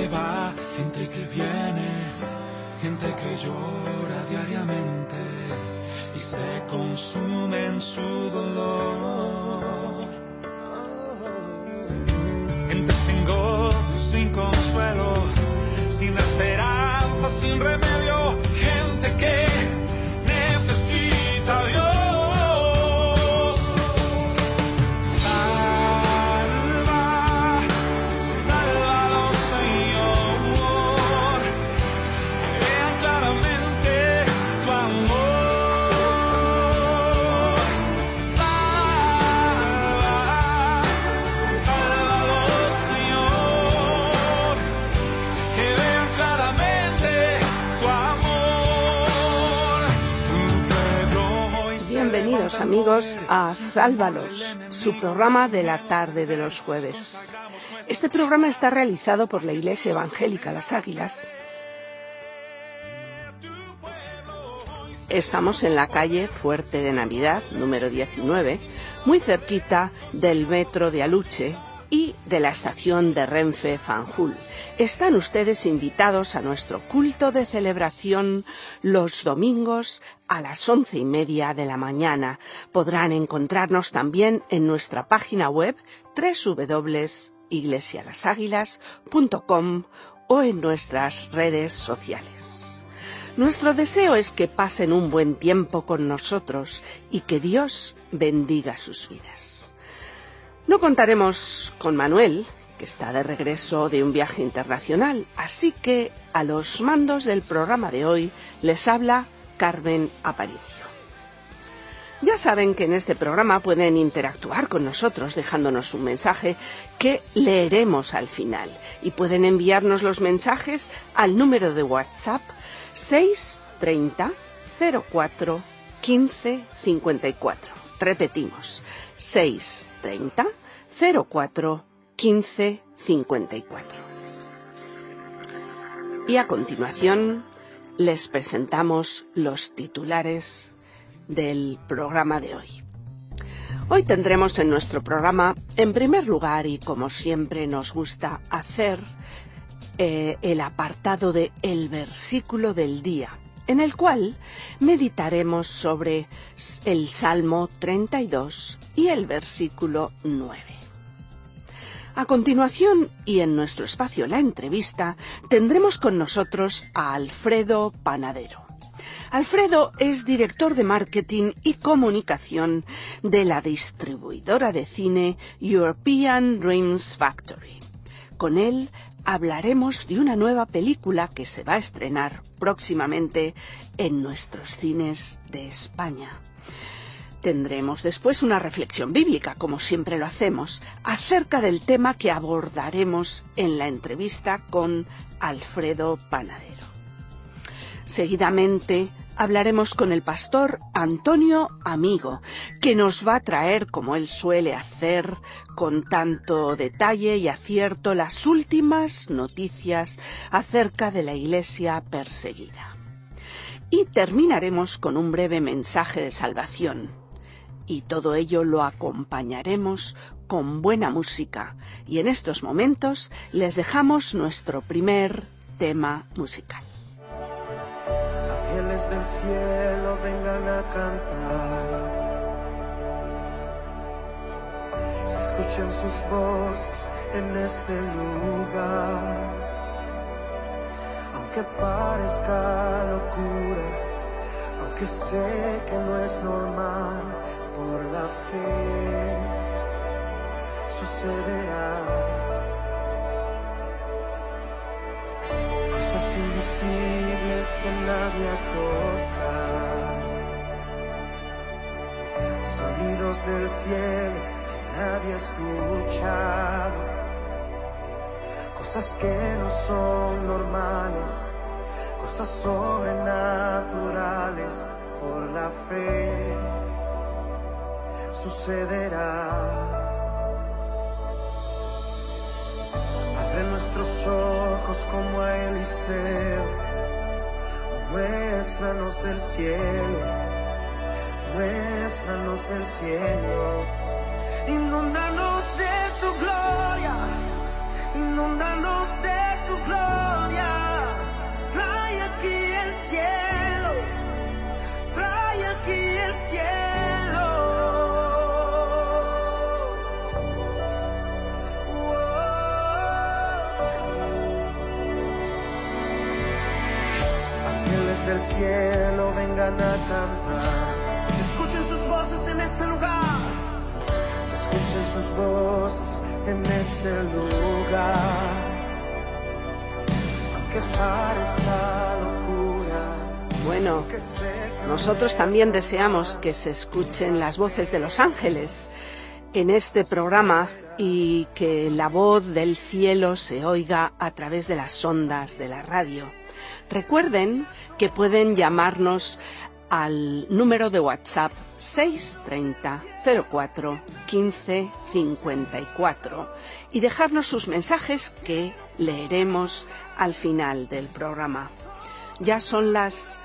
que va, gente que viene, gente que llora diariamente y se consume en su dolor. Gente sin gozo, sin consuelo, sin esperanza, sin remedio, gente que necesita a Dios. Bienvenidos amigos a Sálvalos, su programa de la tarde de los jueves. Este programa está realizado por la Iglesia Evangélica Las Águilas. Estamos en la calle Fuerte de Navidad, número 19, muy cerquita del metro de Aluche y de la estación de Renfe Fanjul. Están ustedes invitados a nuestro culto de celebración los domingos a las 11:30 de la mañana. Podrán encontrarnos también en nuestra página web www.iglesialaságuilas.com o en nuestras redes sociales. Nuestro deseo es que pasen un buen tiempo con nosotros y que Dios bendiga sus vidas. No contaremos con Manuel, que está de regreso de un viaje internacional, así que a los mandos del programa de hoy les habla Carmen Aparicio. Ya saben que en este programa pueden interactuar con nosotros dejándonos un mensaje que leeremos al final y pueden enviarnos los mensajes al número de WhatsApp 630 04 15 54. Repetimos, 630 04 15 54. Y a continuación les presentamos los titulares del programa de hoy. Hoy tendremos en nuestro programa, en primer lugar, y como siempre nos gusta hacer, el apartado de El Versículo del Día, en el cual meditaremos sobre el Salmo 32 y el versículo 9. A continuación, y en nuestro espacio La Entrevista, tendremos con nosotros a Alfredo Panadero. Alfredo es director de marketing y comunicación de la distribuidora de cine European Dreams Factory. Con él hablaremos de una nueva película que se va a estrenar próximamente en nuestros cines de España. Tendremos después una reflexión bíblica, como siempre lo hacemos, acerca del tema que abordaremos en la entrevista con Alfredo Panadero. Seguidamente hablaremos con el pastor Antonio Amigo, que nos va a traer, como él suele hacer, con tanto detalle y acierto, las últimas noticias acerca de la Iglesia perseguida. Y terminaremos con un breve mensaje de salvación. Y todo ello lo acompañaremos con buena música. Y en estos momentos les dejamos nuestro primer tema musical. Ángeles del cielo vengan a cantar, se escuchan sus voces en este lugar. Aunque parezca locura, aunque sé que no es normal, por la fe sucederá. Cosas invisibles que nadie toca, sonidos del cielo que nadie ha escuchado, cosas que no son normales, cosas sobrenaturales, por la fe sucederá. Abre nuestros ojos como a Eliseo, muéstranos el cielo, muéstranos el cielo. Inúndanos de tu gloria, inúndanos de tu gloria. del cielo vengan a cantar. Se escuchen sus voces en este lugar, se escuchen sus voces en este lugar. Aunque parezca locura. Bueno, nosotros también deseamos que se escuchen las voces de los ángeles en este programa y que la voz del cielo se oiga a través de las ondas de la radio. Recuerden que pueden llamarnos al número de WhatsApp 630 04 15 54 y dejarnos sus mensajes que leeremos al final del programa. Ya son las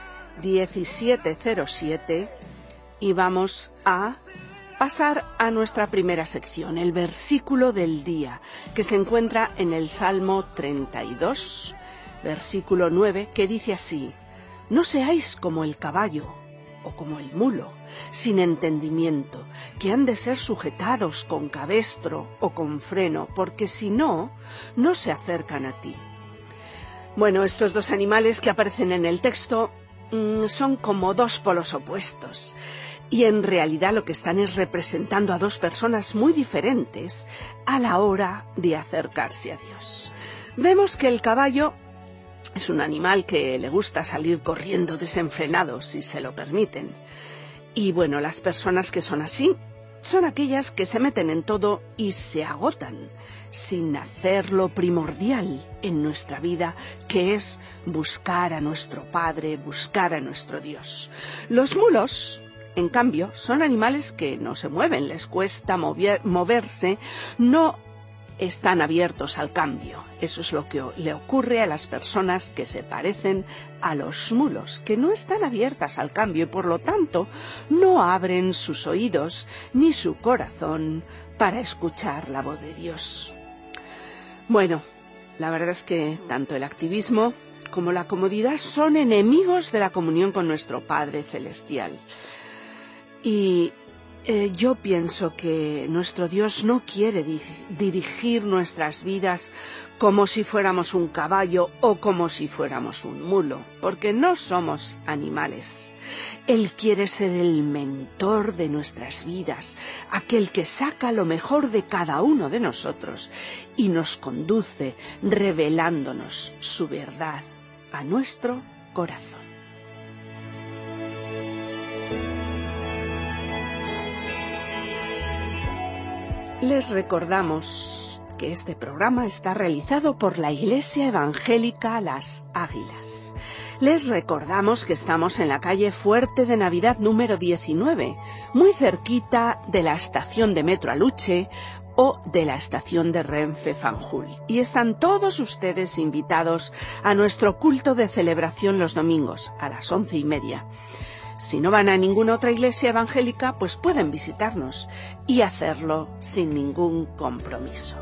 17:07 y vamos a pasar a nuestra primera sección, el versículo del día, que se encuentra en el Salmo 32, versículo 9, que dice así: no seáis como el caballo o como el mulo, sin entendimiento, que han de ser sujetados con cabestro o con freno, porque si no, no se acercan a ti. Bueno, estos dos animales que aparecen en el texto son como dos polos opuestos. Y en realidad lo que están es representando a dos personas muy diferentes a la hora de acercarse a Dios. Vemos que el caballo es un animal que le gusta salir corriendo desenfrenado, si se lo permiten. Y bueno, las personas que son así son aquellas que se meten en todo y se agotan, sin hacer lo primordial en nuestra vida, que es buscar a nuestro Padre, buscar a nuestro Dios. Los mulos, en cambio, son animales que no se mueven, les cuesta moverse, no están abiertos al cambio. Eso es lo que le ocurre a las personas que se parecen a los mulos, que no están abiertas al cambio y por lo tanto no abren sus oídos ni su corazón para escuchar la voz de Dios. Bueno, la verdad es que tanto el activismo como la comodidad son enemigos de la comunión con nuestro Padre Celestial. Y yo pienso que nuestro Dios no quiere dirigir nuestras vidas como si fuéramos un caballo o como si fuéramos un mulo, porque no somos animales. Él quiere ser el mentor de nuestras vidas, aquel que saca lo mejor de cada uno de nosotros y nos conduce revelándonos su verdad a nuestro corazón. Les recordamos que este programa está realizado por la Iglesia Evangélica Las Águilas. Les recordamos que estamos en la calle Fuerte de Navidad número 19, muy cerquita de la estación de Metro Aluche o de la estación de Renfe Fanjul. Y están todos ustedes invitados a nuestro culto de celebración los domingos a las 11:30. Si no van a ninguna otra iglesia evangélica, pues pueden visitarnos y hacerlo sin ningún compromiso.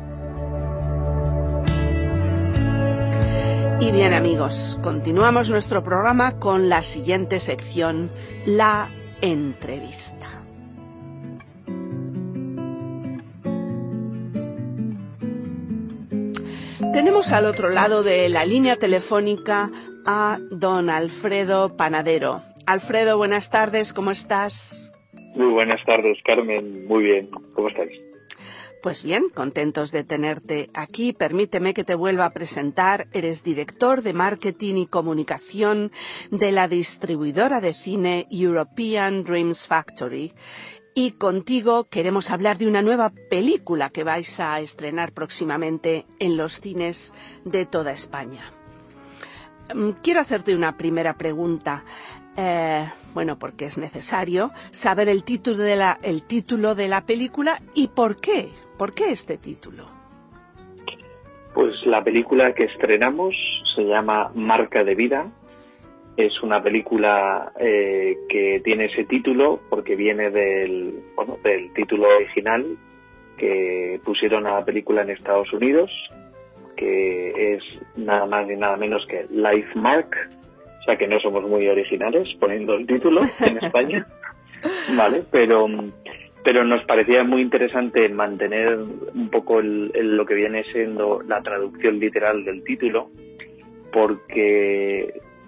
Y bien, amigos, continuamos nuestro programa con la siguiente sección, la entrevista. Tenemos al otro lado de la línea telefónica a don Alfredo Panadero. Alfredo, buenas tardes, ¿cómo estás? Muy buenas tardes, Carmen. Muy bien, ¿cómo estáis? Pues bien, contentos de tenerte aquí. Permíteme que te vuelva a presentar. Eres director de Marketing y Comunicación de la distribuidora de cine European Dreams Factory. Y contigo queremos hablar de una nueva película que vais a estrenar próximamente en los cines de toda España. Quiero hacerte una primera pregunta. Bueno, porque es necesario saber el título de la película y por qué. ¿Por qué este título? Pues la película que estrenamos se llama Marca de Vida. Es una película que tiene ese título porque viene del título original que pusieron a la película en Estados Unidos, que es nada más ni nada menos que Life Mark. O sea que no somos muy originales poniendo el título en España, ¿vale? Pero nos parecía muy interesante mantener un poco lo que viene siendo la traducción literal del título, porque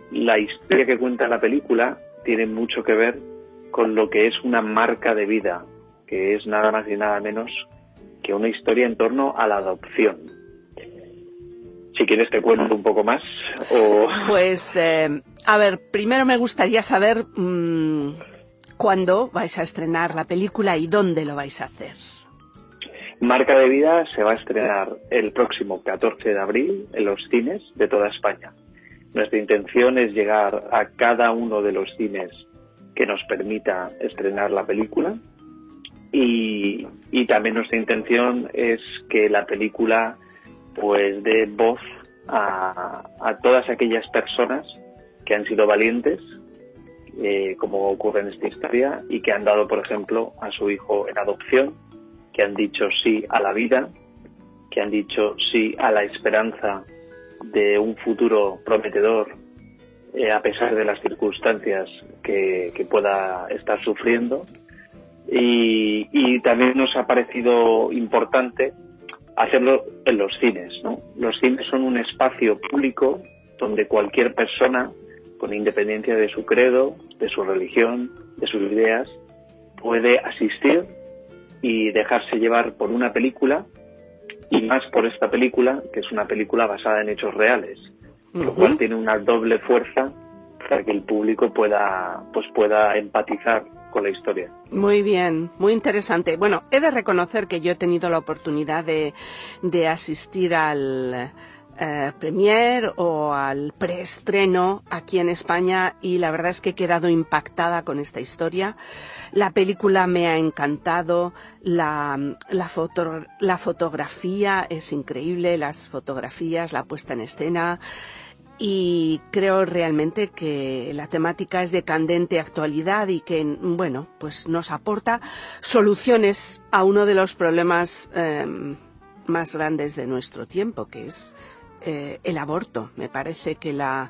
la historia que cuenta la película tiene mucho que ver con lo que es una marca de vida, que es nada más y nada menos que una historia en torno a la adopción. Si quieres te cuento un poco más. Pues, a ver, primero me gustaría saber cuándo vais a estrenar la película y dónde lo vais a hacer. Marca de Vida se va a estrenar el próximo 14 de abril en los cines de toda España. Nuestra intención es llegar a cada uno de los cines que nos permita estrenar la película y también nuestra intención es que la película pues dé voz a todas aquellas personas que han sido valientes, como ocurre en esta historia, y que han dado, por ejemplo, a su hijo en adopción, que han dicho sí a la vida, que han dicho sí a la esperanza de un futuro prometedor, a pesar de las circunstancias que pueda estar sufriendo. Y también nos ha parecido importante hacerlo en los cines, ¿no? Los cines son un espacio público donde cualquier persona, con independencia de su credo, de su religión, de sus ideas, puede asistir y dejarse llevar por una película, y más por esta película, que es una película basada en hechos reales, lo cual tiene una doble fuerza para que el público pueda empatizar con la historia. Muy bien, muy interesante. Bueno, he de reconocer que yo he tenido la oportunidad de asistir al premier o al preestreno aquí en España y la verdad es que he quedado impactada con esta historia. La película me ha encantado, la fotografía es increíble, las fotografías, la puesta en escena. Y creo realmente que la temática es de candente actualidad y que, bueno, pues nos aporta soluciones a uno de los problemas más grandes de nuestro tiempo, que es el aborto. Me parece que la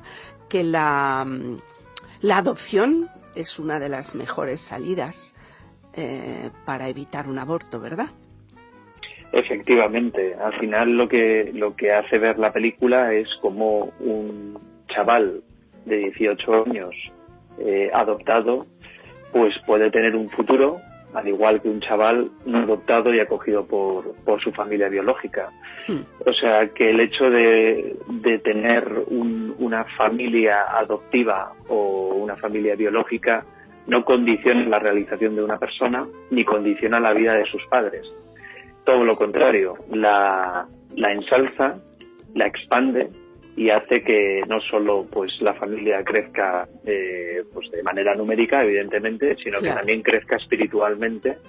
adopción es una de las mejores salidas para evitar un aborto, ¿verdad? Efectivamente, al final lo que hace ver la película es como un chaval de 18 años adoptado pues puede tener un futuro, al igual que un chaval no adoptado y acogido por su familia biológica. O sea, que el hecho de tener una familia adoptiva o una familia biológica no condiciona la realización de una persona ni condiciona la vida de sus padres. Todo lo contrario, la ensalza, la expande y hace que no solo pues la familia crezca pues de manera numérica, evidentemente, sino que también crezca espiritualmente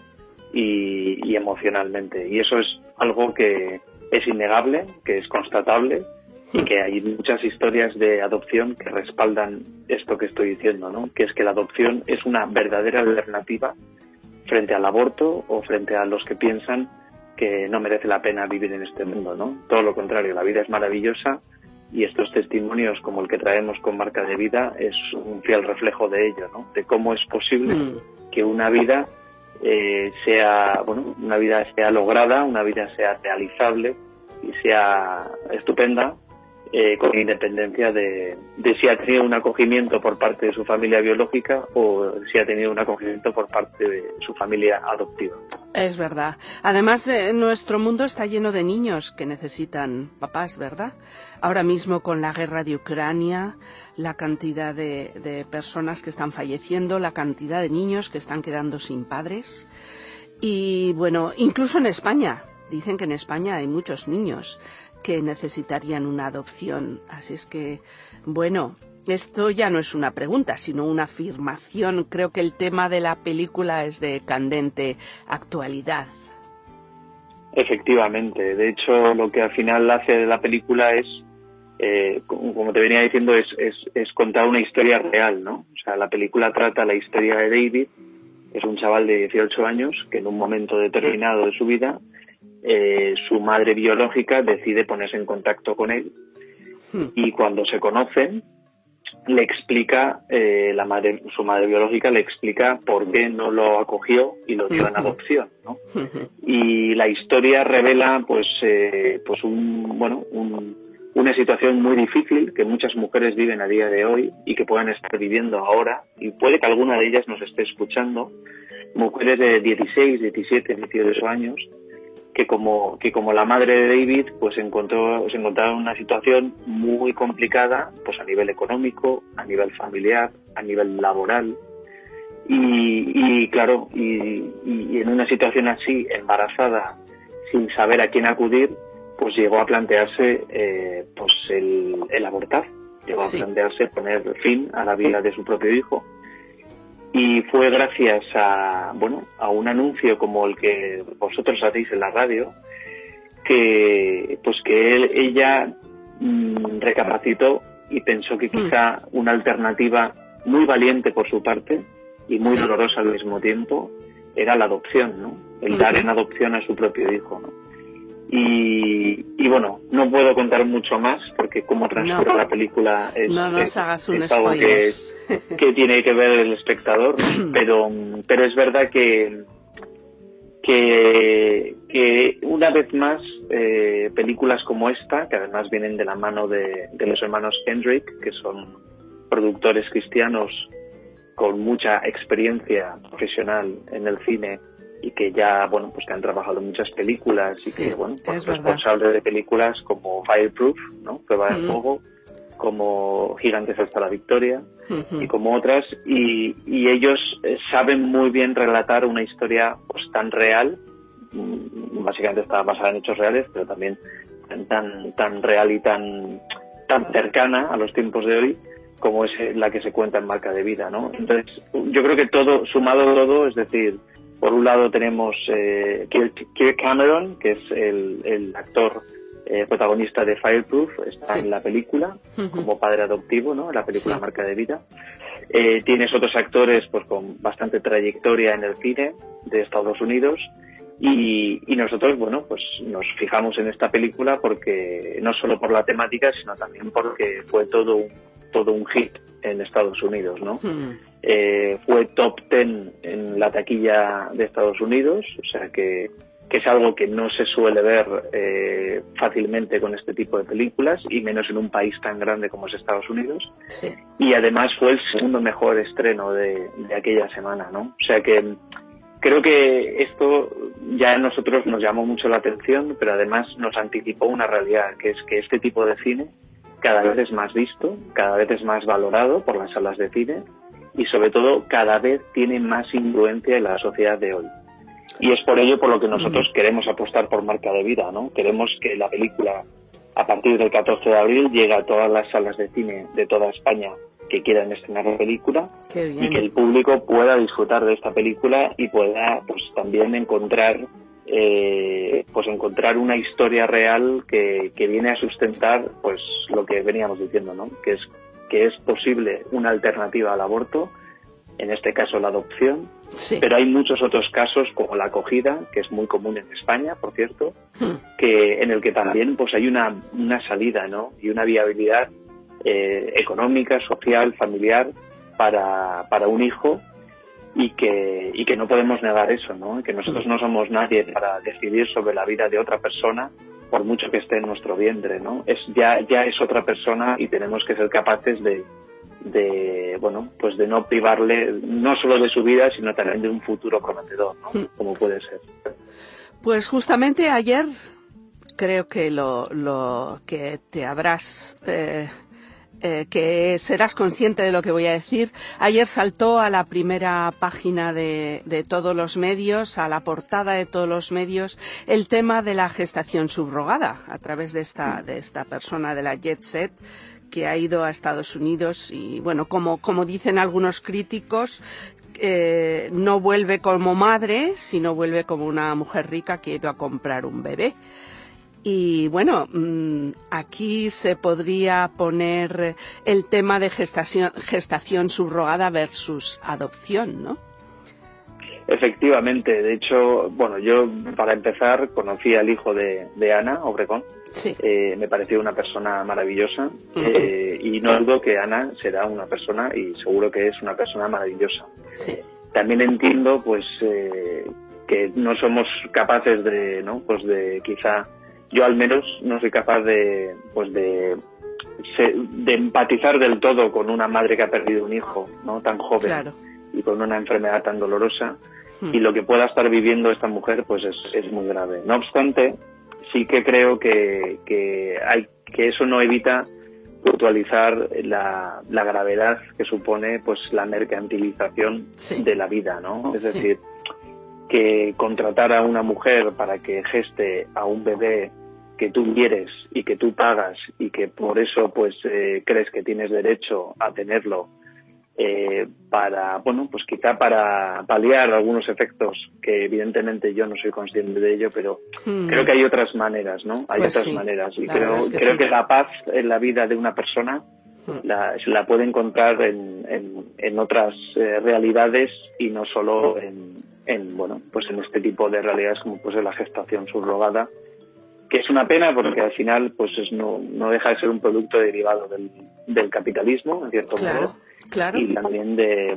y emocionalmente. Y eso es algo que es innegable, que es constatable y que hay muchas historias de adopción que respaldan esto que estoy diciendo, ¿no? Que es que la adopción es una verdadera alternativa frente al aborto o frente a los que piensan que no merece la pena vivir en este mundo, ¿no? Todo lo contrario, la vida es maravillosa y estos testimonios como el que traemos con Marca de Vida es un fiel reflejo de ello, ¿no? De cómo es posible que una vida sea lograda, una vida sea realizable y sea estupenda, con independencia de si ha tenido un acogimiento por parte de su familia biológica o si ha tenido un acogimiento por parte de su familia adoptiva. Es verdad. Además, nuestro mundo está lleno de niños que necesitan papás, ¿verdad? Ahora mismo con la guerra de Ucrania, la cantidad de personas que están falleciendo, la cantidad de niños que están quedando sin padres. Y bueno, incluso en España. Dicen que en España hay muchos niños que necesitarían una adopción. Así es que, bueno, esto ya no es una pregunta, sino una afirmación. Creo que el tema de la película es de candente actualidad. Efectivamente. De hecho, lo que al final hace de la película es, como te venía diciendo, es contar una historia real, ¿no? O sea, la película trata la historia de David, que es un chaval de 18 años que en un momento determinado de su vida su madre biológica decide ponerse en contacto con él y cuando se conocen le explica su madre biológica le explica por qué no lo acogió y lo dio en adopción, ¿no? Y la historia revela un una situación muy difícil que muchas mujeres viven a día de hoy y que puedan estar viviendo ahora, y puede que alguna de ellas nos esté escuchando, mujeres de 16, 17, 18 años, que como la madre de David pues se encontraron en una situación muy complicada, pues a nivel económico, a nivel familiar, a nivel laboral, y claro, y en una situación así, embarazada, sin saber a quién acudir, pues llegó a plantearse pues el abortar, llegó a plantearse poner fin a la vida de su propio hijo. Y fue gracias a un anuncio como el que vosotros hacéis en la radio, que ella recapacitó y pensó que quizá una alternativa muy valiente por su parte y muy dolorosa al mismo tiempo era la adopción, ¿no? El dar en adopción a su propio hijo, ¿no? Y bueno, no puedo contar mucho más porque cómo transcurre la película es algo que tiene que ver el espectador, pero es verdad que una vez más películas como esta, que además vienen de la mano de los hermanos Kendrick, que son productores cristianos con mucha experiencia profesional en el cine y que ya, pues que han trabajado en muchas películas y que, pues responsables de películas como Fireproof, ¿no? Prueba de Fuego, como Gigantes hasta la Victoria y como otras, y ellos saben muy bien relatar una historia pues tan real, básicamente está basada en hechos reales, pero también tan real y tan cercana a los tiempos de hoy, como es la que se cuenta en Marca de Vida, ¿no? Entonces, yo creo que todo, sumado todo, es decir, por un lado tenemos Kirk Cameron, que es el actor protagonista de Fireproof, está en la película como padre adoptivo, ¿no? En la película Marca de Vida. Tienes otros actores pues con bastante trayectoria en el cine de Estados Unidos y nosotros, pues nos fijamos en esta película porque no solo por la temática, sino también porque fue todo un hit en Estados Unidos, ¿no? Fue top 10 en la taquilla de Estados Unidos, o sea que es algo que no se suele ver fácilmente con este tipo de películas, y menos en un país tan grande como es Estados Unidos. Y además fue el segundo mejor estreno de aquella semana, ¿no? O sea que creo que esto ya a nosotros nos llamó mucho la atención, pero además nos anticipó una realidad, que es que este tipo de cine cada vez es más visto, cada vez es más valorado por las salas de cine y sobre todo cada vez tiene más influencia en la sociedad de hoy. Y es por ello por lo que nosotros queremos apostar por Marca de Vida, ¿no? Queremos que la película, a partir del 14 de abril, llegue a todas las salas de cine de toda España que quieran estrenar la película y que el público pueda disfrutar de esta película y pueda pues también encontrar una historia real que viene a sustentar pues lo que veníamos diciendo, ¿no? Que es posible una alternativa al aborto, en este caso la adopción, pero hay muchos otros casos como la acogida, que es muy común en España, por cierto, que en el que también pues hay una salida, ¿no? Y una viabilidad económica, social, familiar para un hijo, y que no podemos negar eso, ¿no? Que nosotros no somos nadie para decidir sobre la vida de otra persona, por mucho que esté en nuestro vientre, ¿no? Ya es otra persona y tenemos que ser capaces de no privarle no solo de su vida, sino también de un futuro prometedor, ¿no? Como puede ser. Pues justamente ayer creo que lo que te habrás que serás consciente de lo que voy a decir. Ayer saltó a la primera página de todos los medios, a la portada de todos los medios, el tema de la gestación subrogada a través de esta persona de la Jet Set que ha ido a Estados Unidos y, como dicen algunos críticos, no vuelve como madre, sino vuelve como una mujer rica que ha ido a comprar un bebé. Y aquí se podría poner el tema de gestación subrogada versus adopción, ¿no? Efectivamente, de hecho, yo para empezar conocí al hijo de Ana Obregón. Sí. Me pareció una persona maravillosa y no dudo que Ana será una persona, y seguro que es una persona maravillosa. Sí. También entiendo que no somos capaces de quizá yo al menos no soy capaz de empatizar del todo con una madre que ha perdido un hijo, ¿no?, tan joven, claro, y con una enfermedad tan dolorosa, y lo que pueda estar viviendo esta mujer pues es muy grave. No obstante, sí que creo que eso no evita puntualizar la gravedad que supone pues la mercantilización, sí, de la vida, ¿no? Es decir, que contratar a una mujer para que geste a un bebé que tú quieres y que tú pagas y que por eso pues crees que tienes derecho a tenerlo, para, bueno, pues quizá para paliar algunos efectos que evidentemente yo no soy consciente de ello, pero creo que hay otras maneras, ¿no? Hay pues otras maneras, y creo que la paz en la vida de una persona se la puede encontrar en otras realidades, y no solo bueno, pues en este tipo de realidades como pues la gestación subrogada, que es una pena porque al final pues no deja de ser un producto derivado del capitalismo, en cierto modo, claro, y también de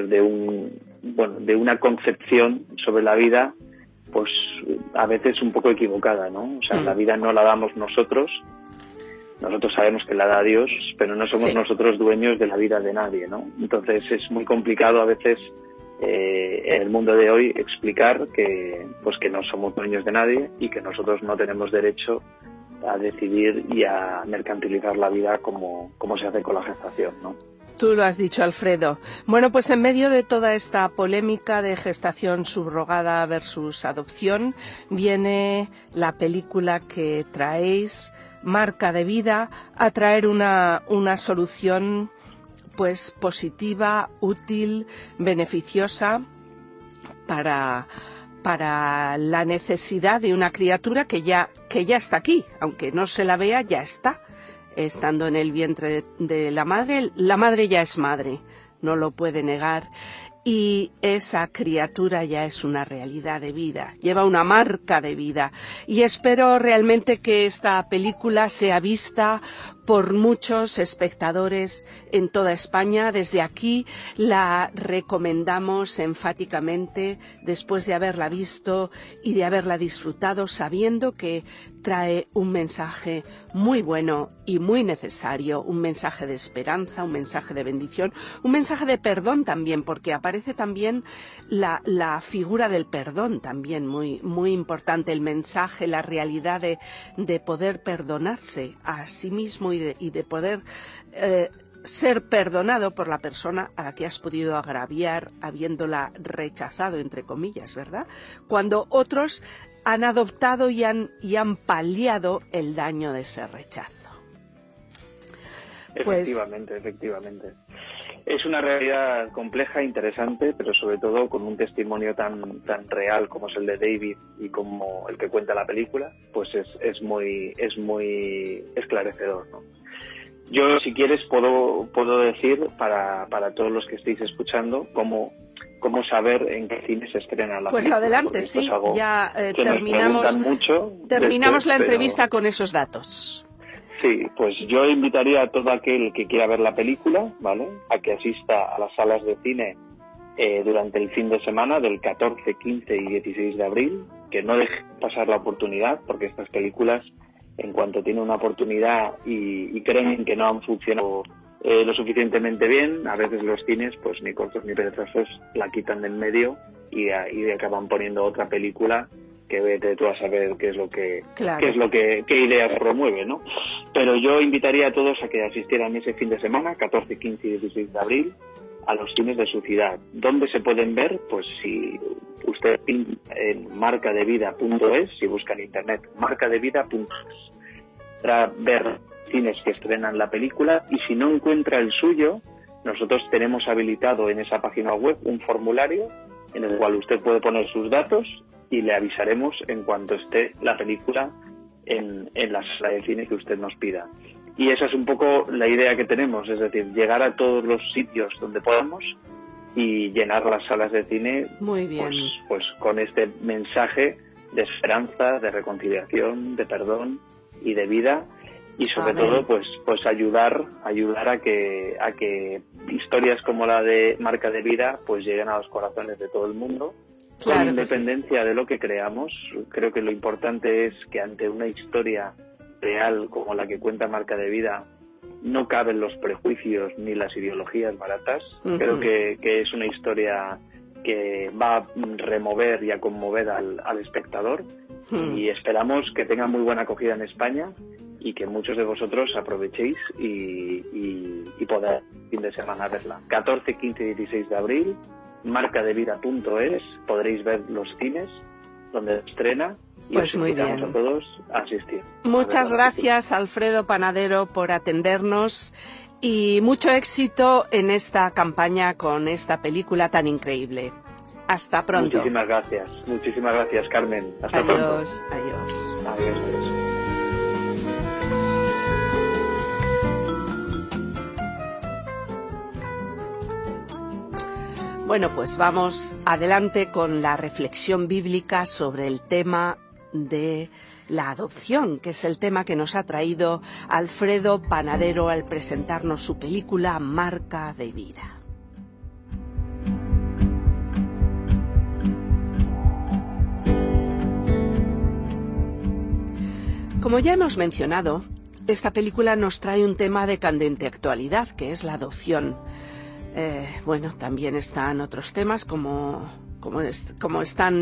una concepción sobre la vida pues a veces un poco equivocada, ¿no? O sea, la vida no la damos nosotros sabemos que la da Dios, pero no somos nosotros dueños de la vida de nadie, ¿no? Entonces es muy complicado a veces en el mundo de hoy explicar que no somos dueños de nadie y que nosotros no tenemos derecho a decidir y a mercantilizar la vida como se hace con la gestación, ¿no? Tú lo has dicho, Alfredo. Bueno, pues en medio de toda esta polémica de gestación subrogada versus adopción, viene la película que traéis, Marca de Vida, a traer una solución pues positiva, útil, beneficiosa para la necesidad de una criatura que ya está aquí, aunque no se la vea, ya está. Estando en el vientre de la madre ya es madre, no lo puede negar, y esa criatura ya es una realidad de vida, lleva una marca de vida, y espero realmente que esta película sea vista por muchos espectadores en toda España. Desde aquí la recomendamos enfáticamente después de haberla visto y de haberla disfrutado, sabiendo que trae un mensaje muy bueno y muy necesario, un mensaje de esperanza, un mensaje de bendición, un mensaje de perdón también, porque aparece también la figura del perdón también muy, muy importante, el mensaje, la realidad de poder perdonarse a sí mismo y de poder ser perdonado por la persona a la que has podido agraviar habiéndola rechazado, entre comillas, ¿verdad? Cuando otros han adoptado y han paliado el daño de ese rechazo. Efectivamente. Es una realidad compleja, interesante, pero sobre todo con un testimonio tan real como es el de David y como el que cuenta la película, pues es muy esclarecedor, ¿no? Yo, si quieres, puedo decir para todos los que estéis escuchando cómo saber en qué cine se estrena la película. Pues adelante, sí, ya terminamos la entrevista con esos datos. Sí, pues yo invitaría a todo aquel que quiera ver la película, ¿vale?, a que asista a las salas de cine durante el fin de semana del 14, 15 y 16 de abril, que no deje pasar la oportunidad, porque estas películas, en cuanto tienen una oportunidad y creen que no han funcionado lo suficientemente bien, a veces los cines, pues ni cortos ni perezosos, la quitan del medio y acaban poniendo otra película que vete tú a saber qué ideas promueve, ¿no? Pero yo invitaría a todos a que asistieran ese fin de semana, 14, 15 y 16 de abril, a los cines de su ciudad. ¿Dónde se pueden ver? Pues si usted en marcadevida.es, si busca en internet marcadevida.es, para ver cines que estrenan la película, y si no encuentra el suyo, nosotros tenemos habilitado en esa página web un formulario en el cual usted puede poner sus datos y le avisaremos en cuanto esté la película en la sala de cine que usted nos pida. Y esa es un poco la idea que tenemos, es decir, llegar a todos los sitios donde podamos y llenar las salas de cine. Muy bien. Pues con este mensaje de esperanza, de reconciliación, de perdón y de vida, y sobre todo pues ayudar a que historias como la de Marca de Vida pues lleguen a los corazones de todo el mundo. Claro, con independencia de lo que creamos. Creo que lo importante es que ante una historia real como la que cuenta Marca de Vida no caben los prejuicios ni las ideologías baratas. Creo que es una historia que va a remover y a conmover al espectador, y esperamos que tenga muy buena acogida en España y que muchos de vosotros aprovechéis y podáis fin de semana verla. 14, 15 y 16 de abril, marcadevida.es, podréis ver los cines donde se estrena. Y pues os muy invitamos bien. a todos a asistir. Muchas gracias, Alfredo Panadero, por atendernos y mucho éxito en esta campaña con esta película tan increíble. Hasta pronto. Muchísimas gracias, Carmen. Hasta pronto. Adiós, adiós. Adiós. Bueno, pues vamos adelante con la reflexión bíblica sobre el tema de la adopción, que es el tema que nos ha traído Alfredo Panadero al presentarnos su película Marca de Vida. Como ya hemos mencionado, esta película nos trae un tema de candente actualidad, que es la adopción. Bueno, también están otros temas como está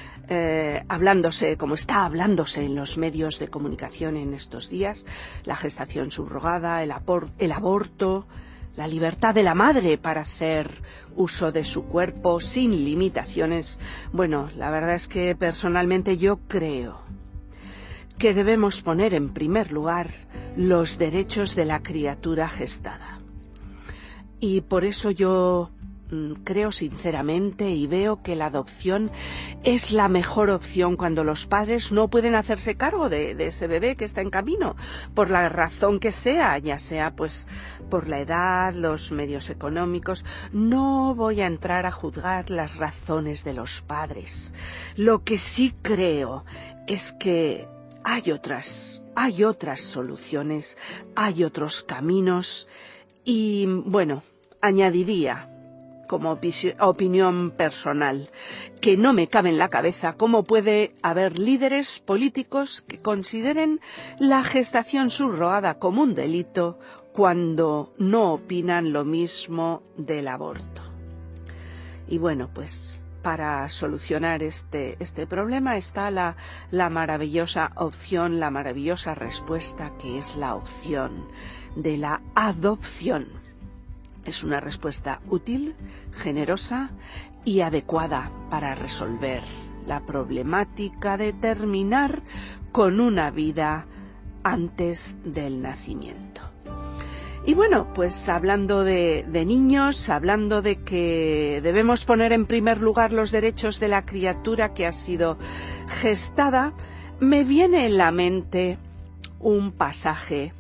hablándose en los medios de comunicación en estos días: la gestación subrogada, el aborto, la libertad de la madre para hacer uso de su cuerpo sin limitaciones. Bueno, la verdad es que personalmente yo creo que debemos poner en primer lugar los derechos de la criatura gestada. Y por eso yo creo sinceramente y veo que la adopción es la mejor opción cuando los padres no pueden hacerse cargo de ese bebé que está en camino, por la razón que sea, ya sea pues por la edad, los medios económicos. No voy a entrar a juzgar las razones de los padres. Lo que sí creo es que hay otras soluciones, hay otros caminos. Y bueno, añadiría como opinión personal que no me cabe en la cabeza cómo puede haber líderes políticos que consideren la gestación subrogada como un delito cuando no opinan lo mismo del aborto. Y bueno, pues para solucionar este problema está la maravillosa opción, la maravillosa respuesta, que es la opción de la adopción. Es una respuesta útil, generosa y adecuada para resolver la problemática de terminar con una vida antes del nacimiento. Y bueno, pues hablando de niños, hablando de que debemos poner en primer lugar los derechos de la criatura que ha sido gestada, me viene en la mente un pasaje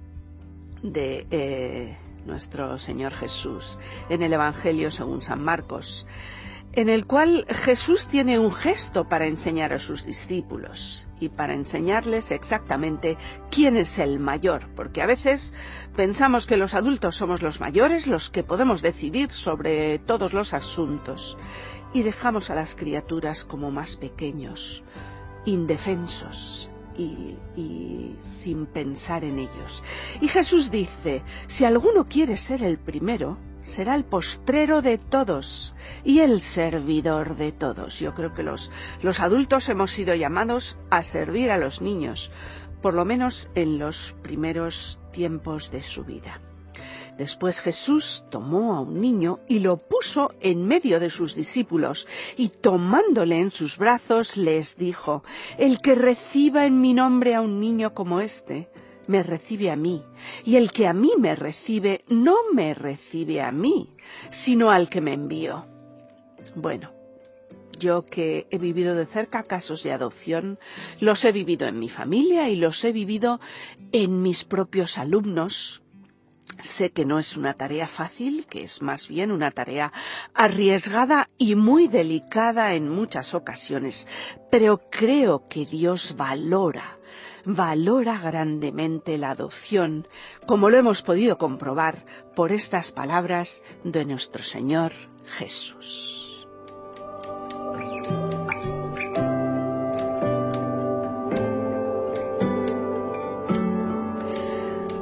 de nuestro Señor Jesús en el Evangelio según San Marcos, en el cual Jesús tiene un gesto para enseñar a sus discípulos y para enseñarles exactamente quién es el mayor, porque a veces pensamos que los adultos somos los mayores, los que podemos decidir sobre todos los asuntos, y dejamos a las criaturas como más pequeños, indefensos y sin pensar en ellos. Y Jesús dice: si alguno quiere ser el primero, será el postrero de todos y el servidor de todos. Yo creo que los adultos hemos sido llamados a servir a los niños, por lo menos en los primeros tiempos de su vida. Después Jesús tomó a un niño y lo puso en medio de sus discípulos, y tomándole en sus brazos les dijo: el que reciba en mi nombre a un niño como este, me recibe a mí, y el que a mí me recibe, no me recibe a mí, sino al que me envió. Bueno, yo que he vivido de cerca casos de adopción, los he vivido en mi familia y los he vivido en mis propios alumnos. Sé que no es una tarea fácil, que es más bien una tarea arriesgada y muy delicada en muchas ocasiones, pero creo que Dios valora grandemente la adopción, como lo hemos podido comprobar por estas palabras de nuestro Señor Jesús.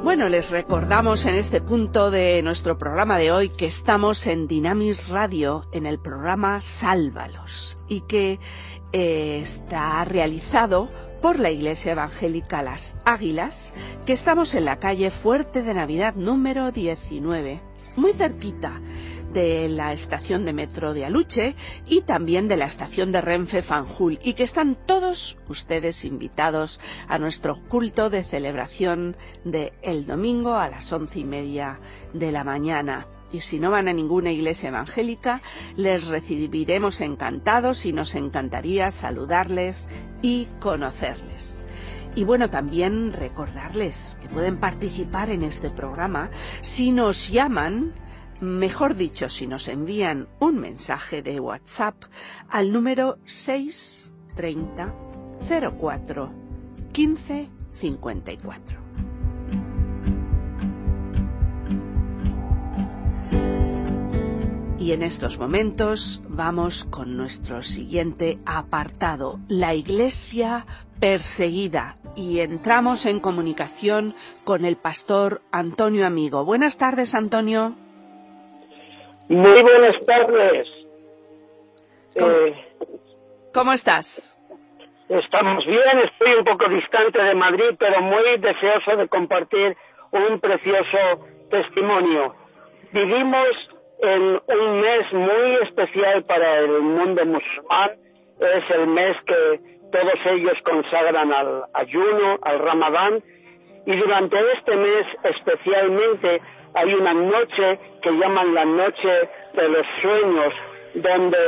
Bueno, les recordamos en este punto de nuestro programa de hoy que estamos en Dynamis Radio, en el programa Sálvalos, y que está realizado por la Iglesia Evangélica Las Águilas, que estamos en la calle Fuerte de Navidad número 19, muy cerquita de la estación de metro de Aluche y también de la estación de Renfe Fanjul, y que están todos ustedes invitados a nuestro culto de celebración de el domingo a las 11:30 de la mañana. Y si no van a ninguna iglesia evangélica, les recibiremos encantados y nos encantaría saludarles y conocerles. Y bueno, también recordarles que pueden participar en este programa si nos llaman, mejor dicho, si nos envían un mensaje de WhatsApp al número 630 04 15 54. Y en estos momentos vamos con nuestro siguiente apartado, la Iglesia perseguida, y entramos en comunicación con el pastor Antonio Amigo. Buenas tardes, Antonio. Muy buenas tardes. ¿Cómo estás? Estamos bien, estoy un poco distante de Madrid, pero muy deseoso de compartir un precioso testimonio. Vivimos en un mes muy especial para el mundo musulmán. Es el mes que todos ellos consagran al ayuno, al Ramadán, y durante este mes especialmente hay una noche que llaman la noche de los sueños, donde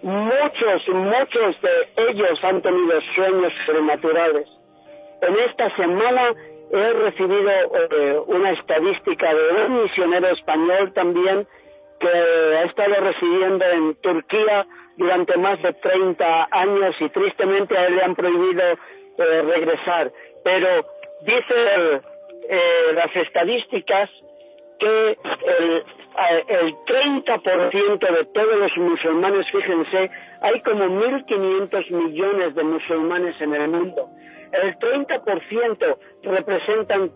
muchos de ellos han tenido sueños sobrenaturales. En esta semana he recibido una estadística de un misionero español también que ha estado residiendo en Turquía durante más de 30 años y tristemente a él le han prohibido regresar. Pero dice las estadísticas que el 30% de todos los musulmanes, fíjense, hay como 1.500 millones de musulmanes en el mundo. El 30% representan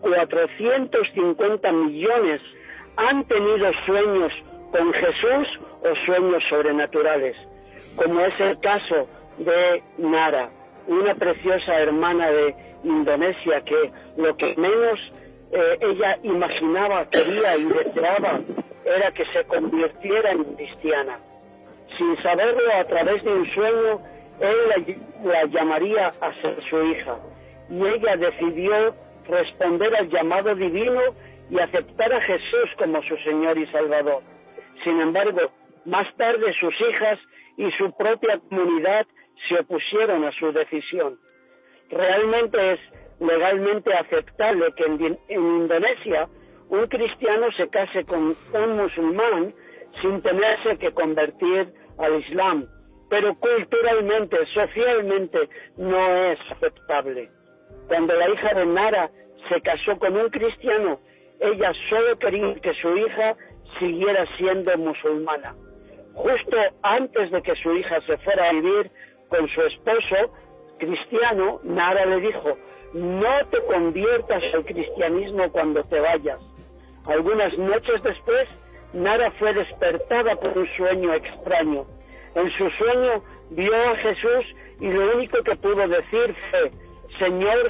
450 millones, han tenido sueños con Jesús o sueños sobrenaturales, como es el caso de Nara, una preciosa hermana de Indonesia que lo que menos ella imaginaba, quería y deseaba era que se convirtiera en cristiana. Sin saberlo, a través de un sueño, él la llamaría a ser su hija, y ella decidió responder al llamado divino y aceptar a Jesús como su Señor y Salvador. Sin embargo, más tarde sus hijas y su propia comunidad se opusieron a su decisión. Realmente es legalmente aceptable que en Indonesia un cristiano se case con un musulmán sin tenerse que convertir al Islam, pero culturalmente, socialmente no es aceptable. Cuando la hija de Nara se casó con un cristiano, ella solo quería que su hija siguiera siendo musulmana. Justo antes de que su hija se fuera a vivir con su esposo cristiano, Nara le dijo: no te conviertas al cristianismo cuando te vayas. Algunas noches después, Nara fue despertada por un sueño extraño. En su sueño vio a Jesús y lo único que pudo decir fue: Señor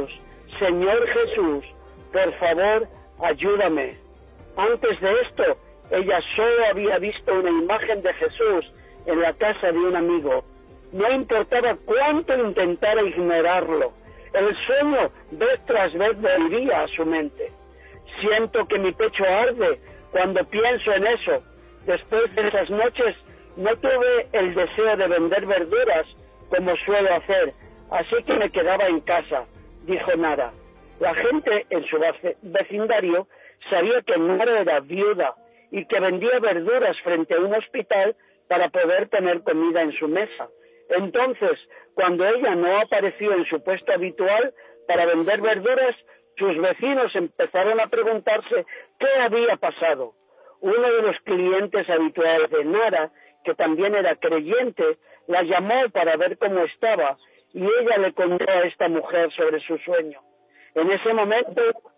Jesús, por favor, ayúdame. Antes de esto, ella solo había visto una imagen de Jesús en la casa de un amigo. No importaba cuánto intentara ignorarlo, el sueño vez tras vez volvía a su mente. Siento que mi pecho arde cuando pienso en eso. Después de esas noches no tuve el deseo de vender verduras como suelo hacer, así que me quedaba en casa, dijo Nara. La gente en su vecindario sabía que Nara era viuda y que vendía verduras frente a un hospital para poder tener comida en su mesa. Entonces, cuando ella no apareció en su puesto habitual para vender verduras, sus vecinos empezaron a preguntarse qué había pasado. Uno de los clientes habituales de Nara, que también era creyente, la llamó para ver cómo estaba y ella le contó a esta mujer sobre su sueño. En ese momento,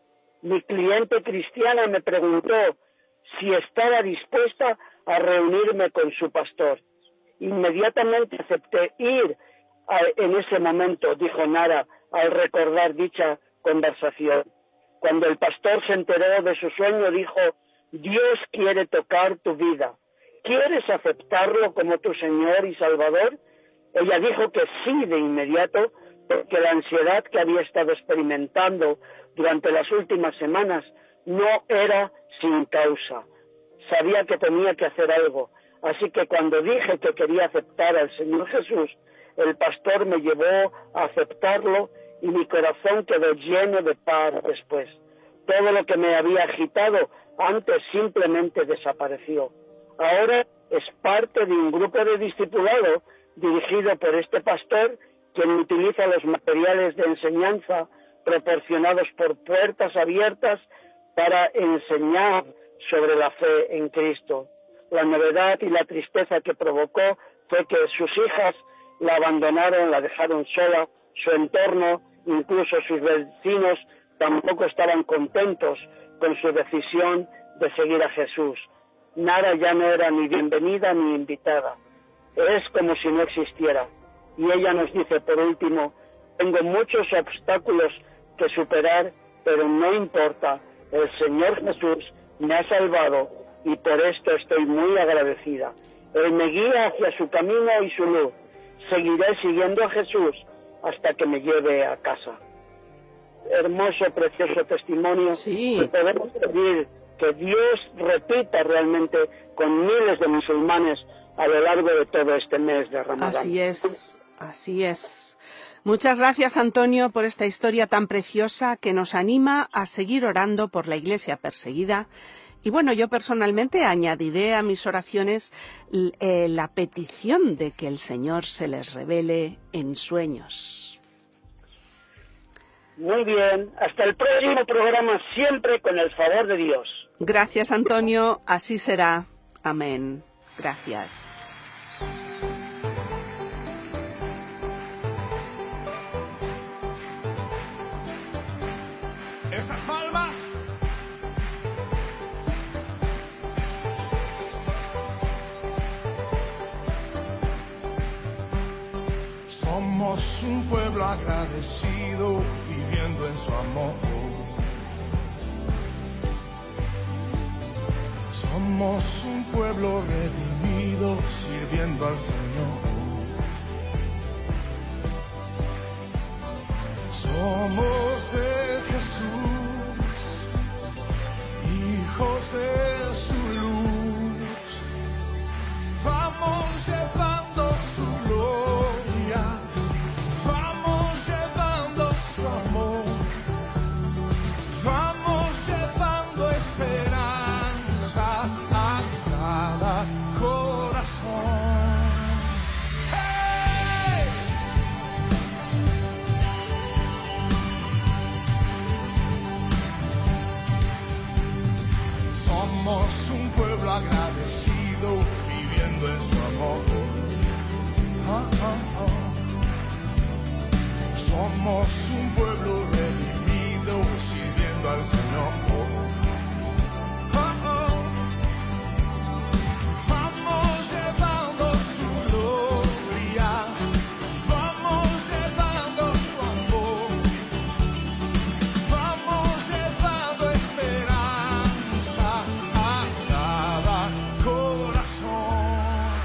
Mi cliente cristiana me preguntó si estaba dispuesta a reunirme con su pastor. Inmediatamente acepté ir en ese momento, dijo Nara al recordar dicha conversación. Cuando el pastor se enteró de su sueño, dijo: Dios quiere tocar tu vida. ¿Quieres aceptarlo como tu Señor y Salvador? Ella dijo que sí de inmediato, porque la ansiedad que había estado experimentando durante las últimas semanas no era sin causa. Sabía que tenía que hacer algo. Así que cuando dije que quería aceptar al Señor Jesús, el pastor me llevó a aceptarlo y mi corazón quedó lleno de paz después. Todo lo que me había agitado antes simplemente desapareció. Ahora es parte de un grupo de discipulado dirigido por este pastor, quien utiliza los materiales de enseñanza proporcionados por Puertas Abiertas para enseñar sobre la fe en Cristo. La novedad y la tristeza que provocó fue que sus hijas la abandonaron, la dejaron sola, su entorno, incluso sus vecinos, tampoco estaban contentos con su decisión de seguir a Jesús. Nara ya no era ni bienvenida ni invitada. Es como si no existiera. Y ella nos dice, por último: tengo muchos obstáculos que superar, pero no importa, el Señor Jesús me ha salvado y por esto estoy muy agradecida. Él me guía hacia su camino y su luz. Seguiré siguiendo a Jesús hasta que me lleve a casa. Hermoso, precioso testimonio. Sí. Que podemos pedir que Dios repita realmente con miles de musulmanes a lo largo de todo este mes de Ramadán. Así es, así es. Muchas gracias, Antonio, por esta historia tan preciosa que nos anima a seguir orando por la Iglesia perseguida. Y bueno, yo personalmente añadiré a mis oraciones la petición de que el Señor se les revele en sueños. Muy bien, hasta el próximo programa, siempre con el favor de Dios. Gracias, Antonio, así será. Amén. Gracias. Esas palmas. Somos un pueblo agradecido, viviendo en su amor. Somos un pueblo redimido, sirviendo al Señor. Somos de Jesús, hijos de su luz. Vamos llevando su gloria, vamos llevando su amor, vamos llevando esperanza a cada corazón. ¡Hey! Somos un pueblo agradecido, viviendo en su amor. Somos un pueblo redimido, sirviendo al Señor. Vamos llevando su gloria, vamos llevando su amor, vamos llevando esperanza a cada corazón.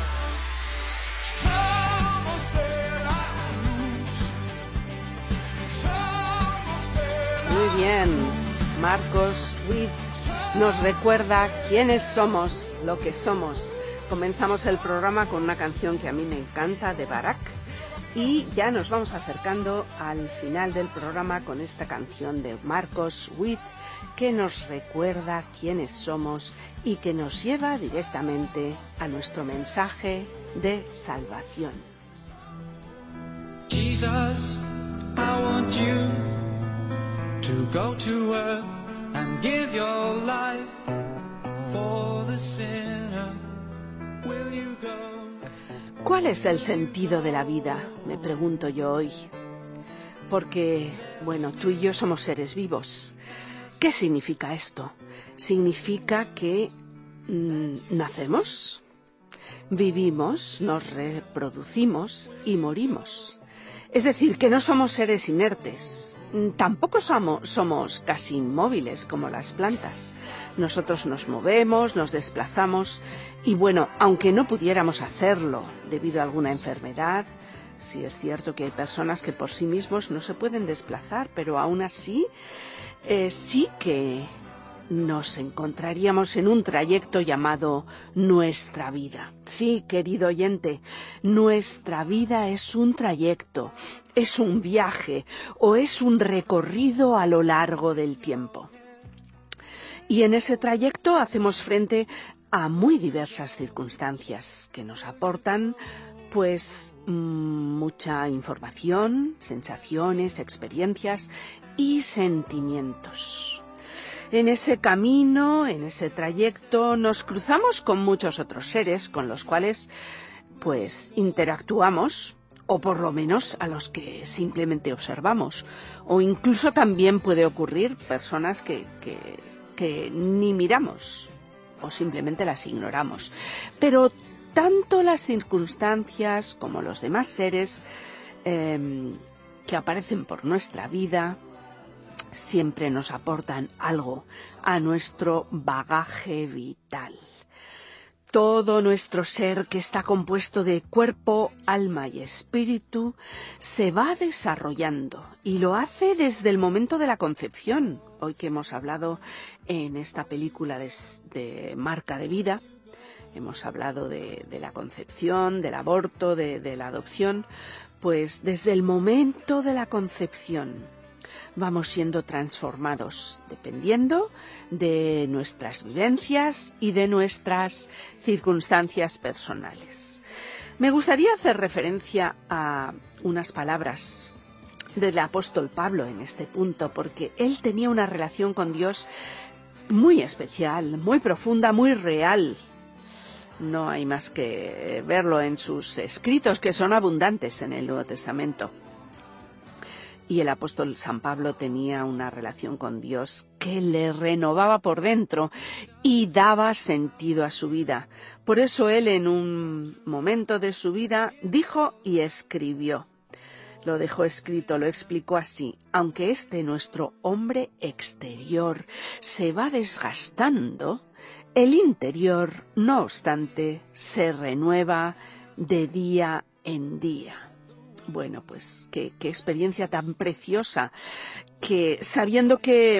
Somos de la luz, somos de la Muy bien. Marcos Witt nos recuerda quiénes somos, lo que somos. Comenzamos el programa con una canción que a mí me encanta, de Barak, y ya nos vamos acercando al final del programa con esta canción de Marcos Witt, que nos recuerda quiénes somos y que nos lleva directamente a nuestro mensaje de salvación. Jesus, I want you to go to earth and give your life for the sinner. Will you go? ¿Cuál es el sentido de la vida? Me pregunto yo hoy. Porque, bueno, tú y yo somos seres vivos. ¿Qué significa esto? Significa que nacemos, vivimos, nos reproducimos y morimos. Es decir, que no somos seres inertes, tampoco somos casi inmóviles como las plantas. Nosotros nos movemos, nos desplazamos y bueno, aunque no pudiéramos hacerlo debido a alguna enfermedad, sí es cierto que hay personas que por sí mismos no se pueden desplazar, pero aún así sí que nos encontraríamos en un trayecto llamado nuestra vida. Sí, querido oyente, nuestra vida es un trayecto, es un viaje o es un recorrido a lo largo del tiempo. Y en ese trayecto hacemos frente a muy diversas circunstancias que nos aportan pues mucha información, sensaciones, experiencias y sentimientos. En ese camino, en ese trayecto, nos cruzamos con muchos otros seres con los cuales pues interactuamos, o por lo menos a los que simplemente observamos. O incluso también puede ocurrir personas que ni miramos o simplemente las ignoramos. Pero tanto las circunstancias como los demás seres que aparecen por nuestra vida siempre nos aportan algo a nuestro bagaje vital. Todo nuestro ser, que está compuesto de cuerpo, alma y espíritu, se va desarrollando y lo hace desde el momento de la concepción. Hoy que hemos hablado en esta película de Marca de Vida, hemos hablado de la concepción, del aborto, de la adopción, pues desde el momento de la concepción vamos siendo transformados dependiendo de nuestras vivencias y de nuestras circunstancias personales. Me gustaría hacer referencia a unas palabras del apóstol Pablo en este punto, porque él tenía una relación con Dios muy especial, muy profunda, muy real. No hay más que verlo en sus escritos, que son abundantes en el Nuevo Testamento. Y el apóstol San Pablo tenía una relación con Dios que le renovaba por dentro y daba sentido a su vida. Por eso él en un momento de su vida dijo y escribió. Lo dejó escrito, lo explicó así: aunque nuestro hombre exterior se va desgastando, el interior, no obstante, se renueva de día en día. Bueno, pues qué experiencia tan preciosa, que sabiendo que,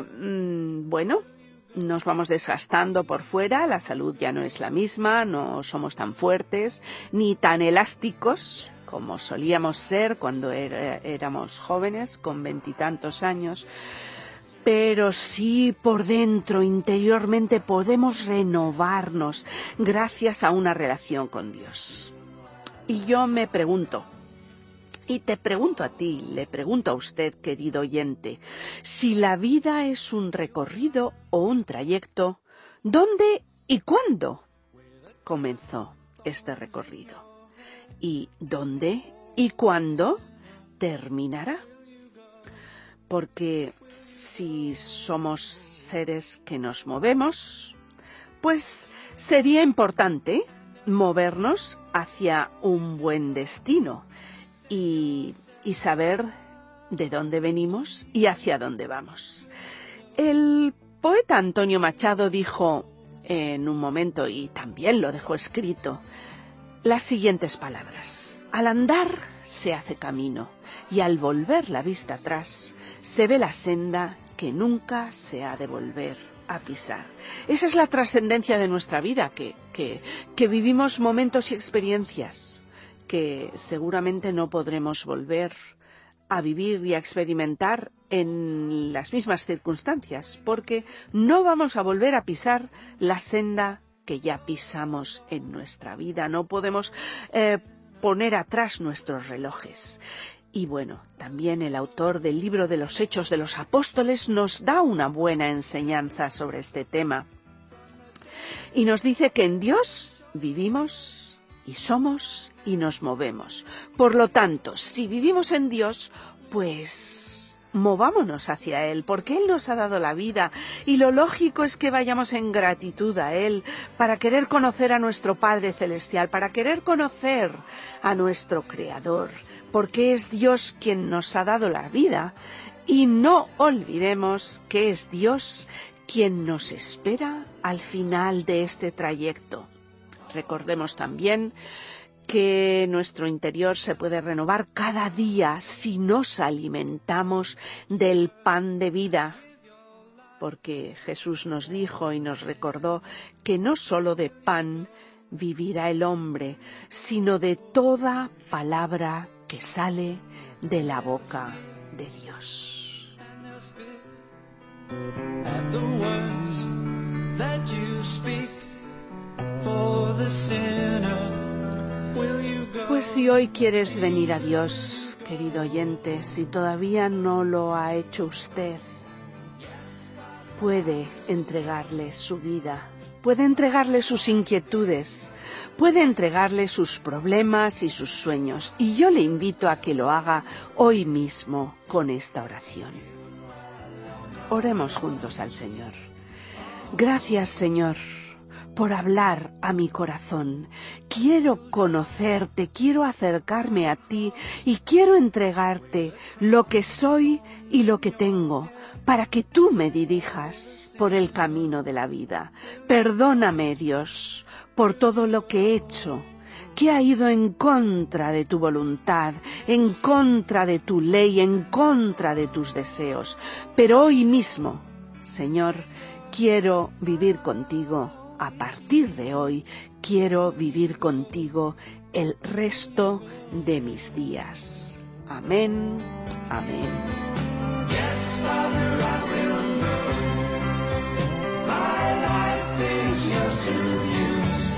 nos vamos desgastando por fuera, la salud ya no es la misma, no somos tan fuertes ni tan elásticos como solíamos ser cuando éramos jóvenes, con 20 y tantos años, pero sí por dentro, interiormente, podemos renovarnos gracias a una relación con Dios. Y yo me pregunto, y te pregunto a ti, le pregunto a usted, querido oyente, si la vida es un recorrido o un trayecto, ¿dónde y cuándo comenzó este recorrido? ¿Y dónde y cuándo terminará? Porque si somos seres que nos movemos, pues sería importante movernos hacia un buen destino y saber de dónde venimos y hacia dónde vamos. El poeta Antonio Machado dijo en un momento, y también lo dejó escrito, las siguientes palabras: al andar se hace camino y al volver la vista atrás se ve la senda que nunca se ha de volver a pisar. Esa es la trascendencia de nuestra vida, que vivimos momentos y experiencias que seguramente no podremos volver a vivir y a experimentar en las mismas circunstancias, porque no vamos a volver a pisar la senda que ya pisamos en nuestra vida. No podemos poner atrás nuestros relojes. Y bueno, también el autor del libro de los Hechos de los Apóstoles nos da una buena enseñanza sobre este tema. Y nos dice que en Dios vivimos y somos y nos movemos. Por lo tanto, si vivimos en Dios, pues movámonos hacia Él, porque Él nos ha dado la vida y lo lógico es que vayamos en gratitud a Él para querer conocer a nuestro Padre Celestial, para querer conocer a nuestro Creador, porque es Dios quien nos ha dado la vida y no olvidemos que es Dios quien nos espera al final de este trayecto. Recordemos también que nuestro interior se puede renovar cada día si nos alimentamos del pan de vida, porque Jesús nos dijo y nos recordó que no solo de pan vivirá el hombre, sino de toda palabra que sale de la boca de Dios. And the words that you speak for the sinner. Pues si hoy quieres venir a Dios, querido oyente, si todavía no lo ha hecho usted, puede entregarle su vida, puede entregarle sus inquietudes, puede entregarle sus problemas y sus sueños. Y yo le invito a que lo haga hoy mismo con esta oración. Oremos juntos al Señor. Gracias, Señor, por hablar a mi corazón. Quiero conocerte, quiero acercarme a ti y quiero entregarte lo que soy y lo que tengo, para que tú me dirijas por el camino de la vida. Perdóname, Dios, por todo lo que he hecho, que ha ido en contra de tu voluntad, en contra de tu ley, en contra de tus deseos. Pero hoy mismo, Señor, quiero vivir contigo. A partir de hoy, quiero vivir contigo el resto de mis días. Amén, amén. Yes, Father, I will go. My life is yours to use.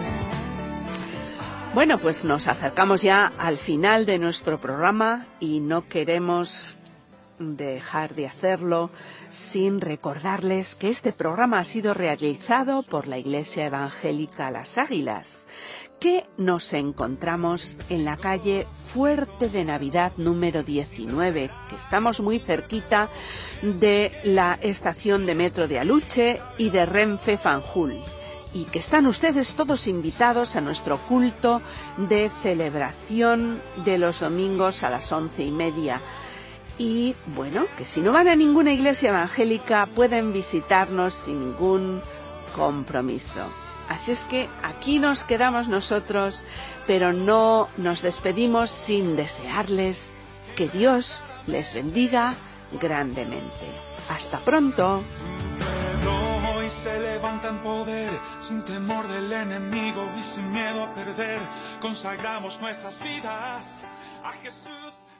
Bueno, pues nos acercamos ya al final de nuestro programa y no queremos dejar de hacerlo sin recordarles que este programa ha sido realizado por la Iglesia Evangélica Las Águilas, que nos encontramos en la calle Fuerte de Navidad número 19, que estamos muy cerquita de la estación de metro de Aluche y de Renfe Fanjul, y que están ustedes todos invitados a nuestro culto de celebración de los domingos a las 11:30. Y bueno, que si no van a ninguna iglesia evangélica pueden visitarnos sin ningún compromiso. Así es que aquí nos quedamos nosotros, pero no nos despedimos sin desearles que Dios les bendiga grandemente. Hasta pronto. Hoy se levanta en poder, sin temor del enemigo y sin miedo a perder. Consagramos nuestras vidas a Jesús.